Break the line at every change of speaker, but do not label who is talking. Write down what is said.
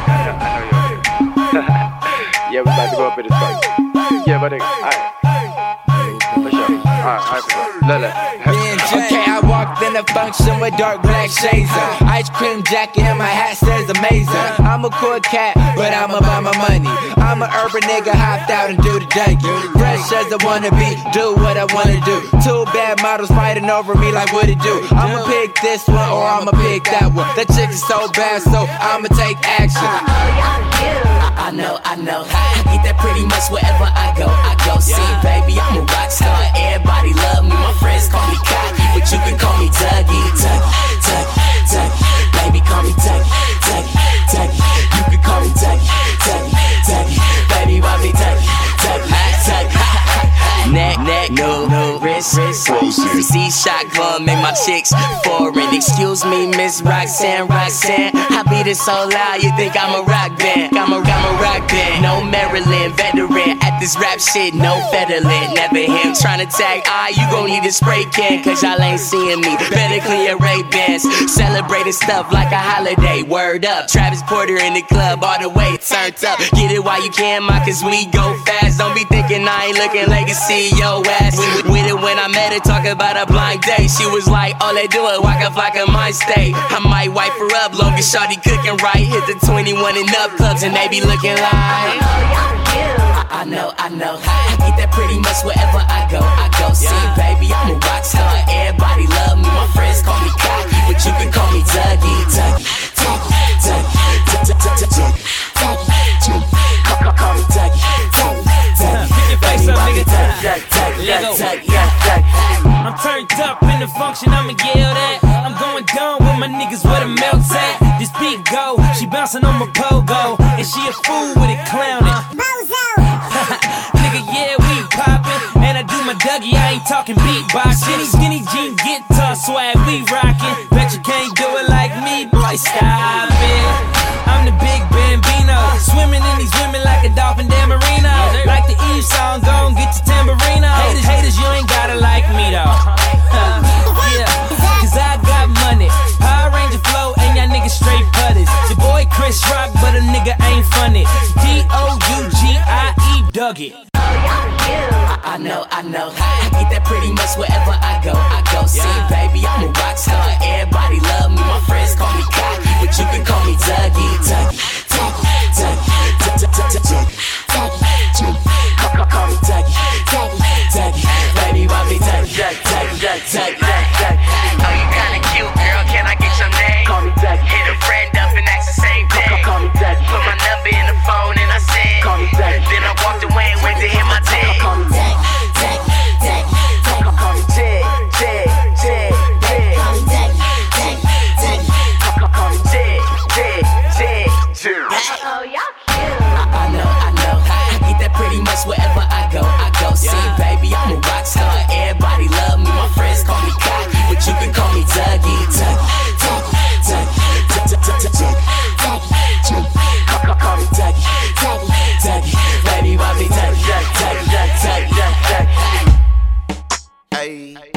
Yeah, we about to go up in this fight. Yeah, but alright. For sure. Alright, for sure. Look.
Okay, I walked in a function with dark black shades on. Ice cream jacket and my hat says amazing. I'm a cool cat, but I'm about my money. I'm an urban nigga, hopped out and do the Dougie. Fresh as I wanna be, do what I wanna do. Two bad models fighting over me like what it do. I'ma pick this one or I'ma pick that one. That chick is so bad, so I'ma take action.
I know. I get that pretty much wherever I go. See, baby, I'm a rock star. Everybody love me. My friends call me cocky, but you can call me Dougie. Baby, call me Dougie. You can call me Dougie. Baby, why me Dougie? Neck, no wrist. See shot gun, make my chicks foreign. Excuse me, Miss Roxanne. I beat it so loud, you think I'm a rock band. I'm a rock band. No Maryland veteran at this rap shit, no featherland. Never him tryna tag you gon' need a spray can, cause y'all ain't seeing me. Better clear Ray-Bans, celebrating stuff like a holiday. Word up, Travis Porter in the club, all the way turned up. Get it while you can, cause we go fast. Don't be thinking I ain't looking legacy, yo ass. With it when I met her, talk about a blind date. She was like, all they do is waka flocka my state. I might wipe her up, long as shawty cooking right. Hit the 21 and up clubs and they be looking like I know. I get that pretty much wherever I go. See, baby, I'm a rock star. Everybody love me. My friends call me cocky, but you can call me Dougie. Call me Dougie. Baby, why me Dougie?
I'm turned up in the function, I'ma yell that. I'm going down with my niggas where the melt's at. This beat go, she bouncing on my pogo, and she a fool with it clowning. Nigga, yeah, we poppin', and I do my Dougie, I ain't talking beatboxing. Skinny jean guitar swag, we rockin'. Bet you can't do it like me, boy, stop it. I'm the big Bambino, swimming in these women like a dolphin Dan Marino. Like the Eve song, gon' get your tambourino. Haters, you ain't gotta like me though. Yeah, cause I got money, Power Ranger flow, and y'all niggas straight putters. Your boy Chris Rock, but a nigga ain't funny. Dougie, Dougie.
I know. I get that pretty much wherever I go. See, baby, I'm a rock star. Everybody love me. My friends call me cocky, but you can call me Dougie. Call me Dougie. Baby, why me Dougie? Oh, you kinda cute, girl. Can I get your name? Call me Dougie. Hit a friend up and ask the same thing. Call me Dougie. Put my number in the phone and I said, call me Dougie. Then I walked away and went to hit my tag. Call me Dougie. Call me Jig. Call me Jig.
Oh, y'all cute.
I know. I get that pretty much wherever I go. See, baby, I'm a rock star. Everybody love me. My friends call me cocky, but you can call me Dougie. Call me Dougie. Baby, why me Dougie?
Hey.